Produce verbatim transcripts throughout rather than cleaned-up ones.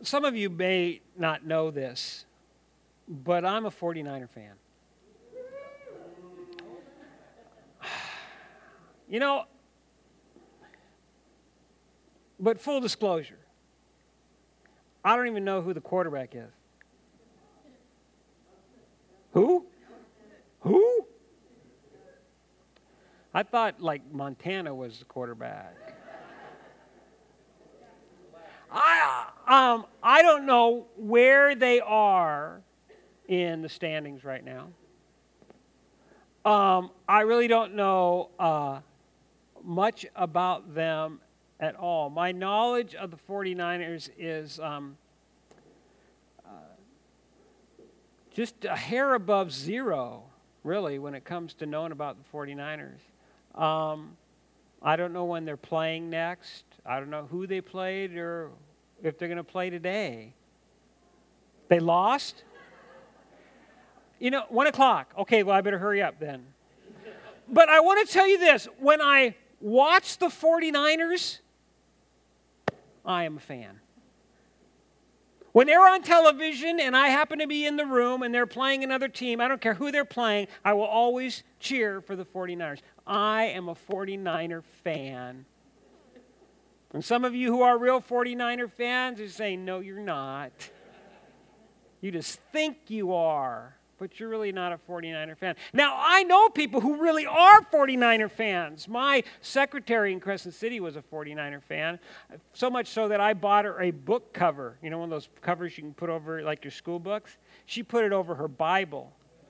some of you may not know this, but I'm a forty-niner fan. You know, but full disclosure, I don't even know who the quarterback is. Who? Who? I thought, like, Montana was the quarterback. I um I don't know where they are in the standings right now. Um, I really don't know uh, much about them at all. My knowledge of the forty-niners is um, uh, just a hair above zero, really, when it comes to knowing about the forty-niners. Um, I don't know when they're playing next. I don't know who they played or if they're going to play today. They lost? You know, one o'clock. Okay, well, I better hurry up then. But I want to tell you this. When I watch the forty-niners, I am a fan. When they're on television and I happen to be in the room and they're playing another team, I don't care who they're playing, I will always cheer for the forty-niners. I am a forty-niner fan. And some of you who are real forty-niner fans are saying, no, you're not. You just think you are, but you're really not a forty-niner fan. Now, I know people who really are forty-niner fans. My secretary in Crescent City was a forty-niner fan, so much so that I bought her a book cover. You know, one of those covers you can put over, like, your school books? She put it over her Bible.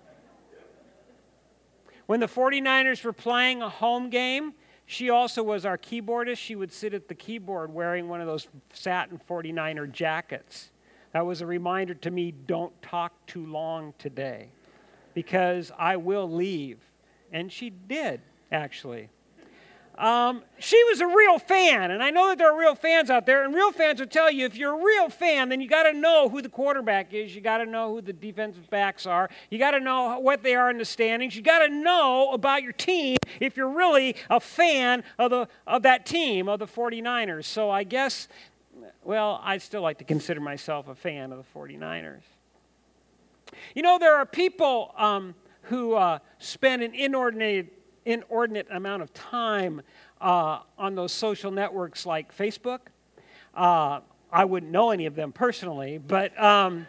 When the forty-niners were playing a home game, she also was our keyboardist. She would sit at the keyboard wearing one of those satin forty-niner jackets. That was a reminder to me, don't talk too long today, because I will leave. And she did, actually. Um, she was a real fan, and I know that there are real fans out there, and real fans will tell you if you're a real fan, then you got to know who the quarterback is. You got to know who the defensive backs are. You got to know what they are in the standings. You got to know about your team if you're really a fan of the of that team, of the forty-niners. So I guess, well, I still like to consider myself a fan of the forty-niners. You know, there are people um, who uh, spend an inordinate inordinate amount of time uh, on those social networks like Facebook. Uh, I wouldn't know any of them personally, but um,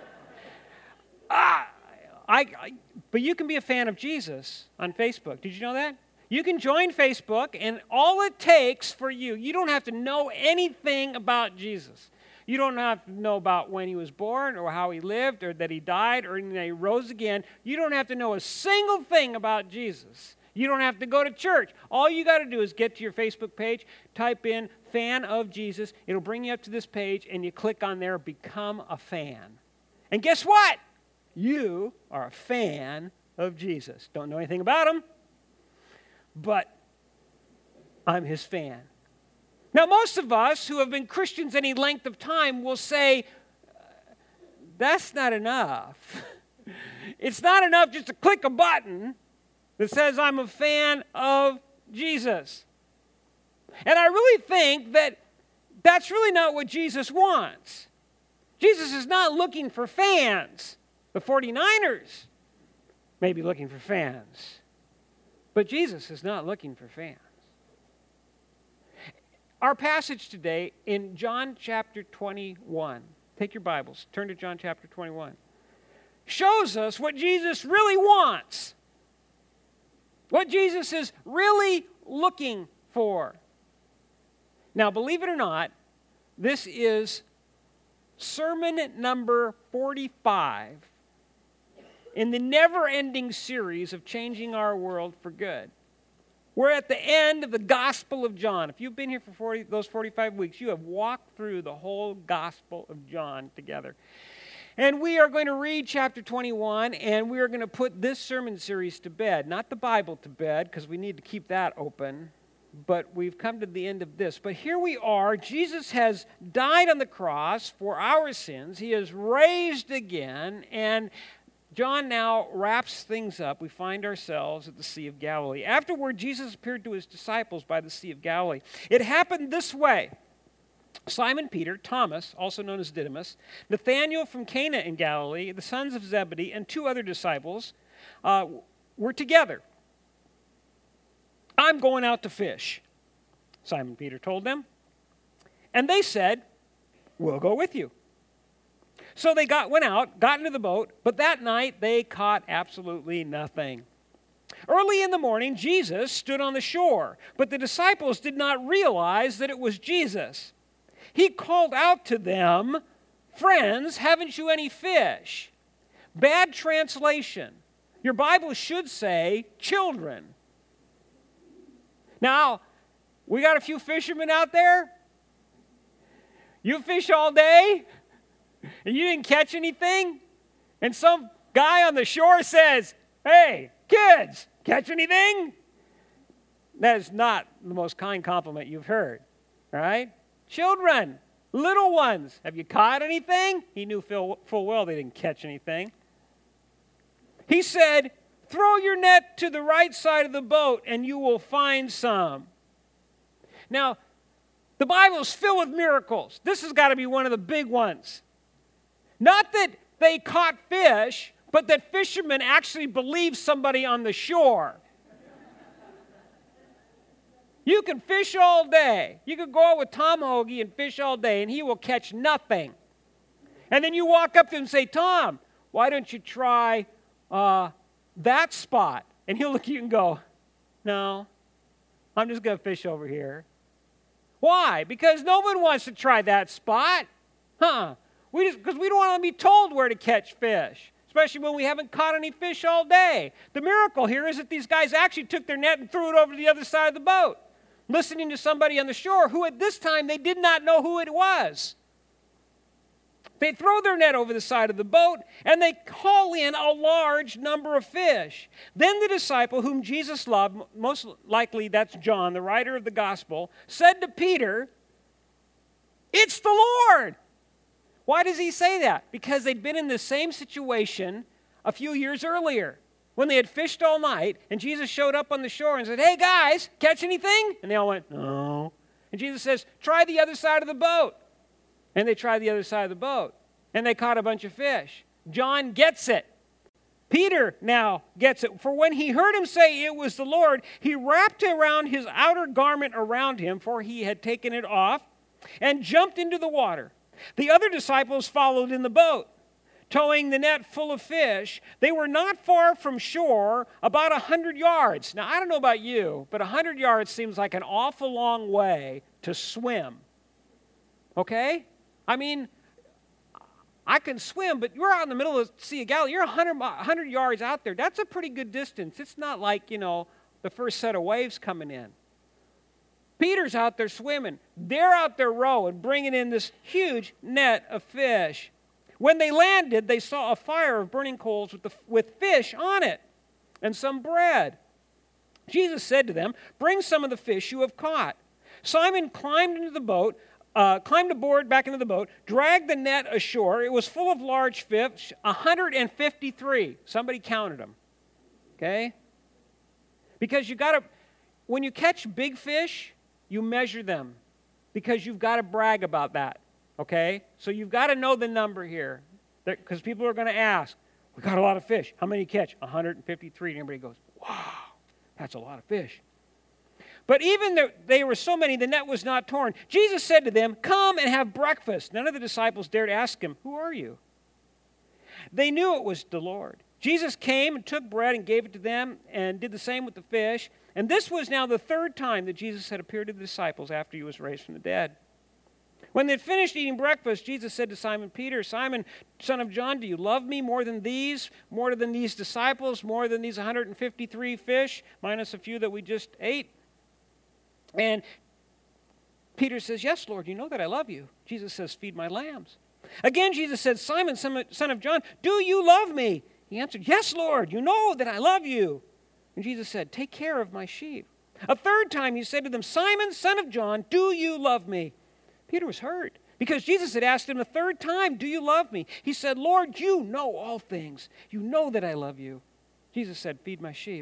I, I, but you can be a fan of Jesus on Facebook. Did you know that? You can join Facebook, and all it takes for you, you don't have to know anything about Jesus. You don't have to know about when he was born or how he lived or that he died or that he rose again. You don't have to know a single thing about Jesus. You don't have to go to church. All you got to do is get to your Facebook page, type in fan of Jesus. It'll bring you up to this page, and you click on there, become a fan. And guess what? You are a fan of Jesus. Don't know anything about him, but I'm his fan. Now, most of us who have been Christians any length of time will say, that's not enough. It's not enough just to click a button that says I'm a fan of Jesus. And I really think that that's really not what Jesus wants. Jesus is not looking for fans. The forty-niners may be looking for fans, but Jesus is not looking for fans. Our passage today in John chapter twenty-one, take your Bibles, turn to John chapter twenty-one, shows us what Jesus really wants. What Jesus is really looking for. Now, believe it or not, this is sermon number forty-five in the never-ending series of Changing Our World for Good. We're at the end of the Gospel of John. If you've been here for forty, those forty-five weeks, you have walked through the whole Gospel of John together. And we are going to read chapter twenty-one, and we are going to put this sermon series to bed. Not the Bible to bed, because we need to keep that open. But we've come to the end of this. But here we are. Jesus has died on the cross for our sins. He is raised again. And John now wraps things up. We find ourselves at the Sea of Galilee. Afterward, Jesus appeared to his disciples by the Sea of Galilee. It happened this way. Simon Peter, Thomas, also known as Didymus, Nathanael from Cana in Galilee, the sons of Zebedee, and two other disciples uh, were together. I'm going out to fish, Simon Peter told them. And they said, we'll go with you. So they got went out, got into the boat, but that night they caught absolutely nothing. Early in the morning, Jesus stood on the shore, but the disciples did not realize that it was Jesus. He called out to them, friends, haven't you any fish? Bad translation. Your Bible should say children. Now, we got a few fishermen out there. You fish all day, and you didn't catch anything? And some guy on the shore says, hey, kids, catch anything? That is not the most kind compliment you've heard, right? Children, little ones, have you caught anything? He knew full, full well they didn't catch anything. He said, throw your net to the right side of the boat and you will find some. Now, the Bible is filled with miracles. This has got to be one of the big ones. Not that they caught fish, but that fishermen actually believed somebody on the shore. You can fish all day. You could go out with Tom Hoagie and fish all day, and he will catch nothing. And then you walk up to him and say, Tom, why don't you try uh, that spot? And he'll look at you and go, no, I'm just going to fish over here. Why? Because no one wants to try that spot. Huh? We just because we don't want to be told where to catch fish, especially when we haven't caught any fish all day. The miracle here is that these guys actually took their net and threw it over to the other side of the boat, listening to somebody on the shore who at this time they did not know who it was. They throw their net over the side of the boat, and they haul in a large number of fish. Then the disciple whom Jesus loved, most likely that's John, the writer of the gospel, said to Peter, it's the Lord. Why does he say that? Because they'd been in the same situation a few years earlier when they had fished all night, and Jesus showed up on the shore and said, hey guys, catch anything? And they all went, no. And Jesus says, try the other side of the boat. And they tried the other side of the boat, and they caught a bunch of fish. John gets it. Peter now gets it. For when he heard him say it was the Lord, he wrapped around his outer garment around him, for he had taken it off, and jumped into the water. The other disciples followed in the boat, towing the net full of fish. They were not far from shore, about a hundred yards. Now, I don't know about you, but a hundred yards seems like an awful long way to swim. Okay? I mean, I can swim, but you're out in the middle of the Sea of Galilee. You're one hundred yards out there. That's a pretty good distance. It's not like, you know, the first set of waves coming in. Peter's out there swimming. They're out there rowing, bringing in this huge net of fish. When they landed, they saw a fire of burning coals with, the, with fish on it and some bread. Jesus said to them, bring some of the fish you have caught. Simon climbed into the boat, Uh, climbed aboard back into the boat, dragged the net ashore. It was full of large fish, one hundred fifty-three. Somebody counted them. Okay? Because you got to, when you catch big fish, you measure them. Because you've got to brag about that. Okay? So you've got to know the number here. Because people are going to ask, we got a lot of fish. How many you catch? one hundred fifty-three. And everybody goes, wow, that's a lot of fish. But even though they were so many, the net was not torn. Jesus said to them, come and have breakfast. None of the disciples dared ask him, who are you? They knew it was the Lord. Jesus came and took bread and gave it to them and did the same with the fish. And this was now the third time that Jesus had appeared to the disciples after he was raised from the dead. When they had finished eating breakfast, Jesus said to Simon Peter, Simon, son of John, do you love me more than these, more than these disciples, more than these one hundred fifty-three fish, minus a few that we just ate? And Peter says, yes, Lord, you know that I love you. Jesus says, feed my lambs. Again, Jesus said, Simon, son of John, do you love me? He answered, yes, Lord, you know that I love you. And Jesus said, take care of my sheep. A third time he said to them, Simon, son of John, do you love me? Peter was hurt because Jesus had asked him a third time, do you love me? He said, Lord, you know all things. You know that I love you. Jesus said, feed my sheep.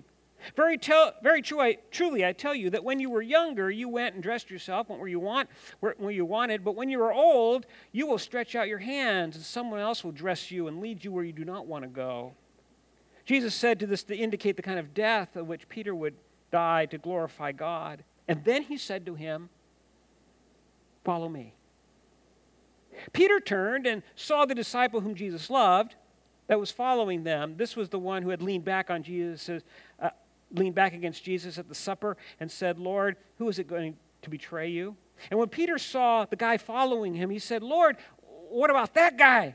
Very, tel- very true, I, truly, I tell you that when you were younger, you went and dressed yourself, went where you want, where, where you wanted. But when you are old, you will stretch out your hands, and someone else will dress you and lead you where you do not want to go. Jesus said to this to indicate the kind of death of which Peter would die to glorify God. And then he said to him, "Follow me." Peter turned and saw the disciple whom Jesus loved that was following them. This was the one who had leaned back on Jesus, uh, leaned back against Jesus at the supper and said, "Lord, who is it going to betray you?" And when Peter saw the guy following him, he said, "Lord, what about that guy?"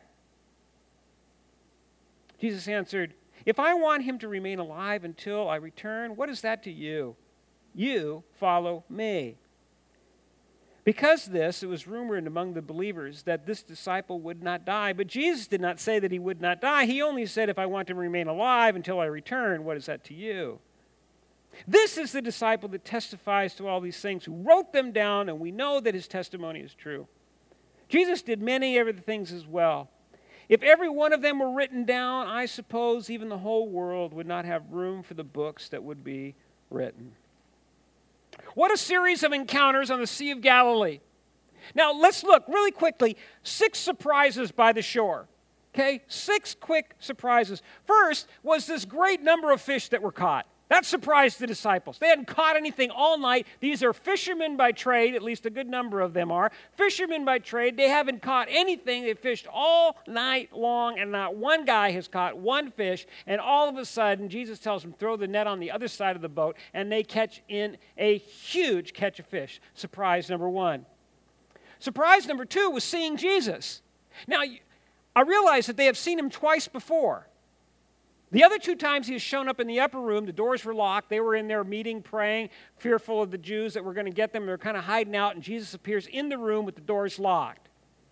Jesus answered, "If I want him to remain alive until I return, what is that to you? You follow me." Because of this, it was rumored among the believers that this disciple would not die. But Jesus did not say that he would not die. He only said, "If I want to remain alive until I return, what is that to you?" This is the disciple that testifies to all these things, who wrote them down, and we know that his testimony is true. Jesus did many other things as well. If every one of them were written down, I suppose even the whole world would not have room for the books that would be written. What a series of encounters on the Sea of Galilee. Now, let's look really quickly. Six surprises by the shore. Okay? Six quick surprises. First was this great number of fish that were caught. That surprised the disciples. They hadn't caught anything all night. These are fishermen by trade, at least a good number of them are. Fishermen by trade. They haven't caught anything. They fished all night long, and not one guy has caught one fish. And all of a sudden, Jesus tells them, throw the net on the other side of the boat, and they catch in a huge catch of fish. Surprise number one. Surprise number two was seeing Jesus. Now, I realize that they have seen him twice before. The other two times he has shown up in the upper room, the doors were locked. They were in there meeting, praying, fearful of the Jews that were going to get them. They were kind of hiding out, and Jesus appears in the room with the doors locked.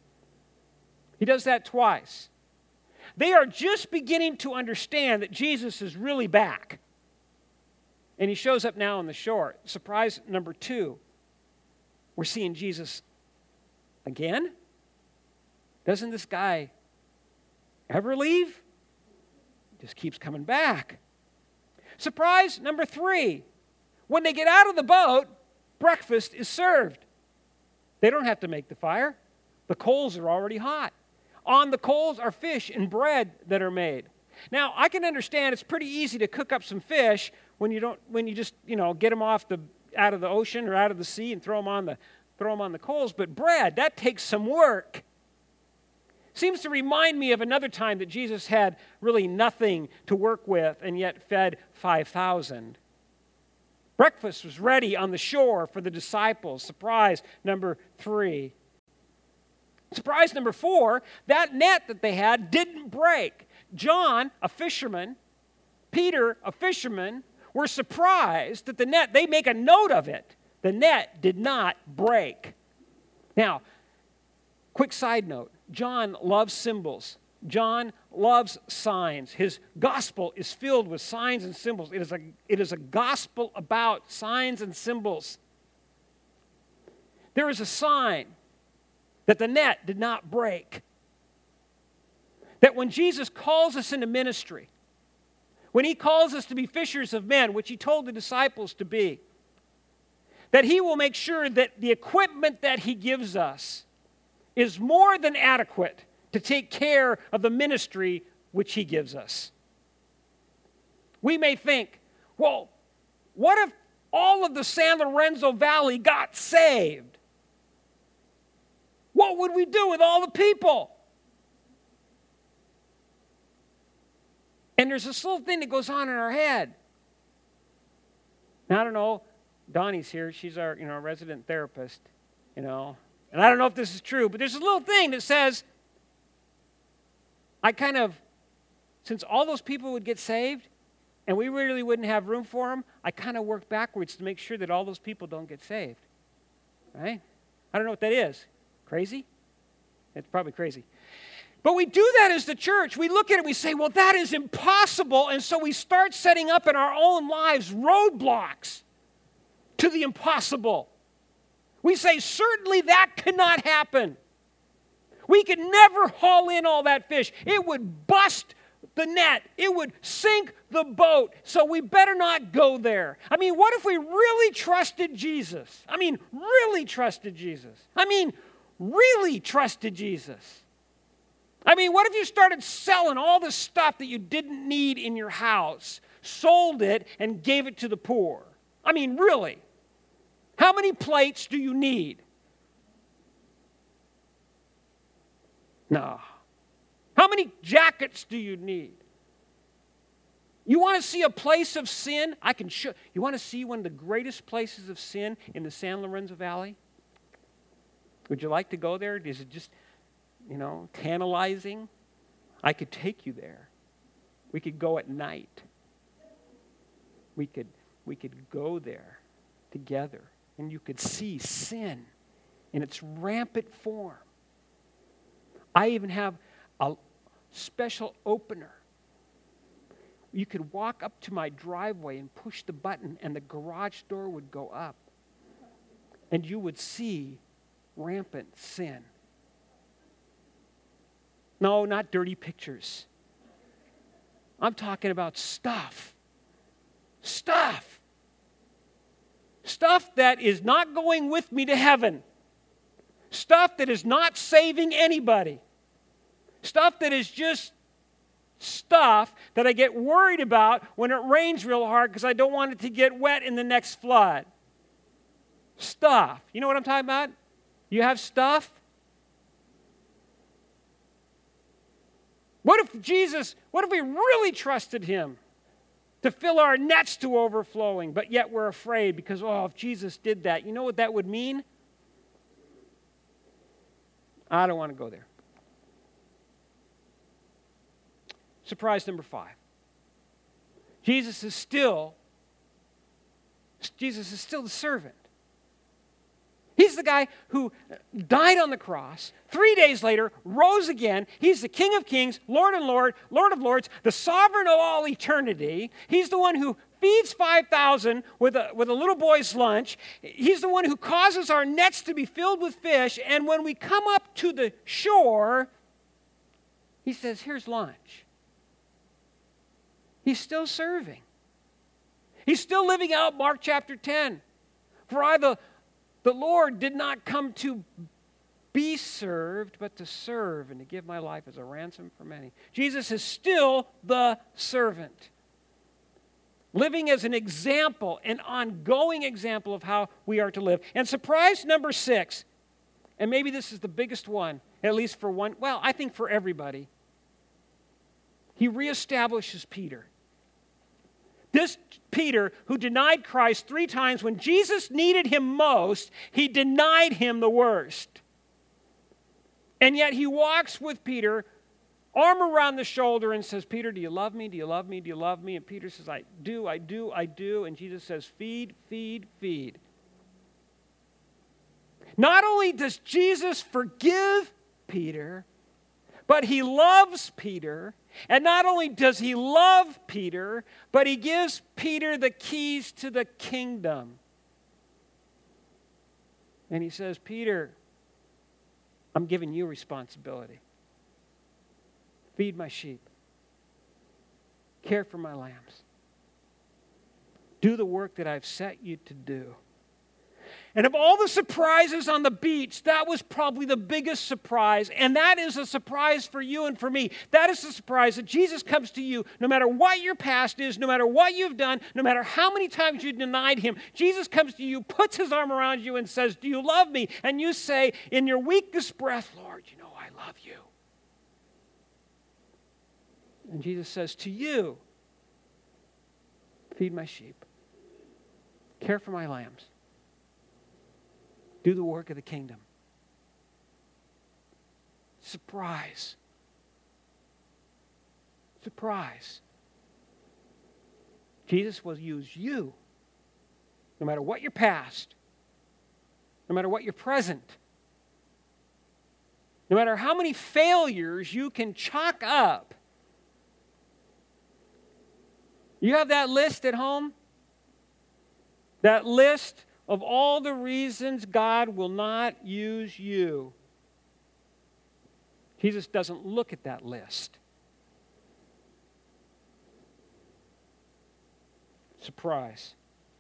He does that twice. They are just beginning to understand that Jesus is really back. And he shows up now on the shore. Surprise number two, we're seeing Jesus again. Doesn't this guy ever leave? Just keeps coming back. Surprise number three. When they get out of the boat, breakfast is served. They don't have to make the fire. The coals are already hot. On the coals are fish and bread that are made. Now, I can understand it's pretty easy to cook up some fish when you don't when you just, you know, get them off the out of the ocean or out of the sea and throw them on the throw them on the coals, but bread, that takes some work. Seems to remind me of another time that Jesus had really nothing to work with and yet fed five thousand. Breakfast was ready on the shore for the disciples. Surprise number three. Surprise number four, that net that they had didn't break. John, a fisherman, Peter, a fisherman, were surprised that the net, they make a note of it. The net did not break. Now, quick side note. John loves symbols. John loves signs. His gospel is filled with signs and symbols. It is a, it is a gospel about signs and symbols. There is a sign that the net did not break. That when Jesus calls us into ministry, when he calls us to be fishers of men, which he told the disciples to be, that he will make sure that the equipment that he gives us is more than adequate to take care of the ministry which he gives us. We may think, well, what if all of the San Lorenzo Valley got saved? What would we do with all the people? And there's this little thing that goes on in our head. Now, I don't know, Donnie's here. She's our, you know, resident therapist, you know. And I don't know if this is true, but there's a little thing that says, I kind of, since all those people would get saved, and we really wouldn't have room for them, I kind of worked backwards to make sure that all those people don't get saved. Right? I don't know what that is. Crazy? It's probably crazy. But we do that as the church. We look at it and we say, well, that is impossible. And so we start setting up in our own lives roadblocks to the impossible. We say, certainly that cannot happen. We could never haul in all that fish. It would bust the net. It would sink the boat. So we better not go there. I mean, what if we really trusted Jesus? I mean, really trusted Jesus. I mean, really trusted Jesus. I mean, what if you started selling all the stuff that you didn't need in your house, sold it, and gave it to the poor? I mean, really? How many plates do you need? No. How many jackets do you need? You want to see a place of sin? I can show. You want to see one of the greatest places of sin in the San Lorenzo Valley? Would you like to go there? Is it just, you know, tantalizing? I could take you there. We could go at night. We could, we could go there together, and you could see sin in its rampant form. I even have a special opener. You could walk up to my driveway and push the button, and the garage door would go up, and you would see rampant sin. No, not dirty pictures. I'm talking about stuff. Stuff. Stuff that is not going with me to heaven. Stuff that is not saving anybody. Stuff that is just stuff that I get worried about when it rains real hard because I don't want it to get wet in the next flood. Stuff. You know what I'm talking about? You have stuff? What if Jesus, what if we really trusted him to fill our nets to overflowing, but yet we're afraid because, oh, if Jesus did that, you know what that would mean? I don't want to go there. Surprise number five. Jesus is still, Jesus is still the servant. He's the guy who died on the cross, three days later, rose again. He's the King of Kings, Lord and Lord, Lord of Lords, the sovereign of all eternity. He's the one who feeds five thousand with a, with a little boy's lunch. He's the one who causes our nets to be filled with fish. And when we come up to the shore, he says, here's lunch. He's still serving. He's still living out Mark chapter ten. For I, the The Lord did not come to be served, but to serve and to give my life as a ransom for many. Jesus is still the servant, living as an example, an ongoing example of how we are to live. And surprise number six, and maybe this is the biggest one, at least for one, well, I think for everybody. He reestablishes Peter. This Peter, who denied Christ three times, when Jesus needed him most, he denied him the worst. And yet he walks with Peter, arm around the shoulder, and says, Peter, do you love me? Do you love me? Do you love me? And Peter says, I do, I do, I do. And Jesus says, feed, feed, feed. Not only does Jesus forgive Peter, but he loves Peter. And not only does he love Peter, but he gives Peter the keys to the kingdom. And he says, Peter, I'm giving you responsibility. Feed my sheep. Care for my lambs. Do the work that I've set you to do. And of all the surprises on the beach, that was probably the biggest surprise. And that is a surprise for you and for me. That is the surprise that Jesus comes to you no matter what your past is, no matter what you've done, no matter how many times you denied him. Jesus comes to you, puts his arm around you and says, do you love me? And you say, in your weakest breath, Lord, you know I love you. And Jesus says to you, feed my sheep. Care for my lambs. Do the work of the kingdom. Surprise. Surprise. Jesus will use you, no matter what your past, no matter what your present, no matter how many failures you can chalk up. You have that list at home? That list of all the reasons God will not use you. Jesus doesn't look at that list. Surprise.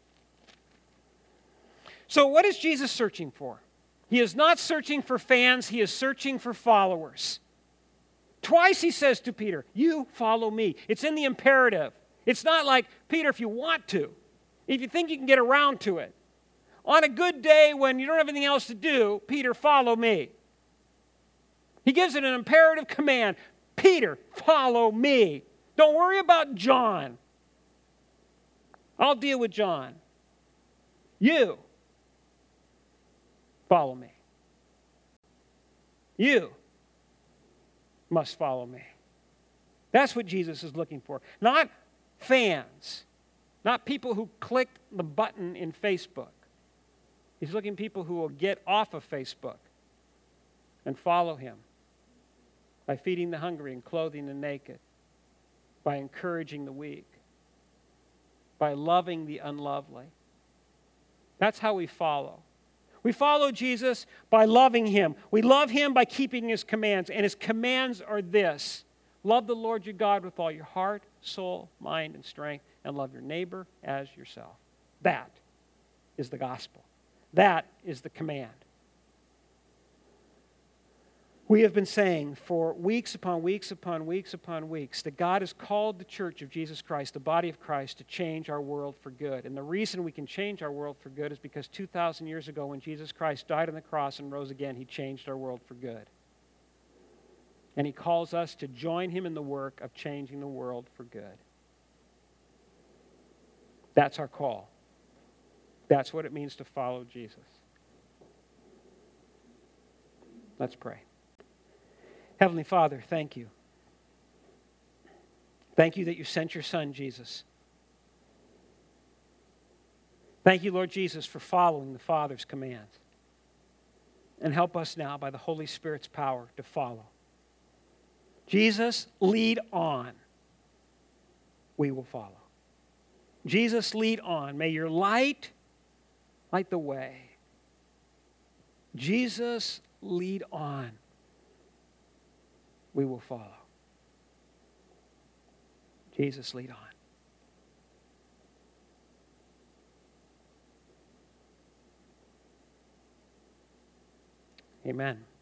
So what is Jesus searching for? He is not searching for fans. He is searching for followers. Twice he says to Peter, you follow me. It's in the imperative. It's not like, Peter, if you want to, if you think you can get around to it. On a good day when you don't have anything else to do, Peter, follow me. He gives it an imperative command. Peter, follow me. Don't worry about John. I'll deal with John. You, follow me. You must follow me. That's what Jesus is looking for. Not fans. Not people who clicked the button in Facebook. He's looking for people who will get off of Facebook and follow him by feeding the hungry and clothing the naked, by encouraging the weak, by loving the unlovely. That's how we follow. We follow Jesus by loving him. We love him by keeping his commands. And his commands are this: love the Lord your God with all your heart, soul, mind, and strength, and love your neighbor as yourself. That is the gospel. That is the command. We have been saying for weeks upon weeks upon weeks upon weeks that God has called the church of Jesus Christ, the body of Christ, to change our world for good. And the reason we can change our world for good is because two thousand years ago when Jesus Christ died on the cross and rose again, he changed our world for good. And he calls us to join him in the work of changing the world for good. That's our call. That's what it means to follow Jesus. Let's pray. Heavenly Father, thank you. Thank you that you sent your Son, Jesus. Thank you, Lord Jesus, for following the Father's commands. And help us now, by the Holy Spirit's power, to follow. Jesus, lead on. We will follow. Jesus, lead on. May your light light the way. Jesus, lead on. We will follow. Jesus, lead on. Amen.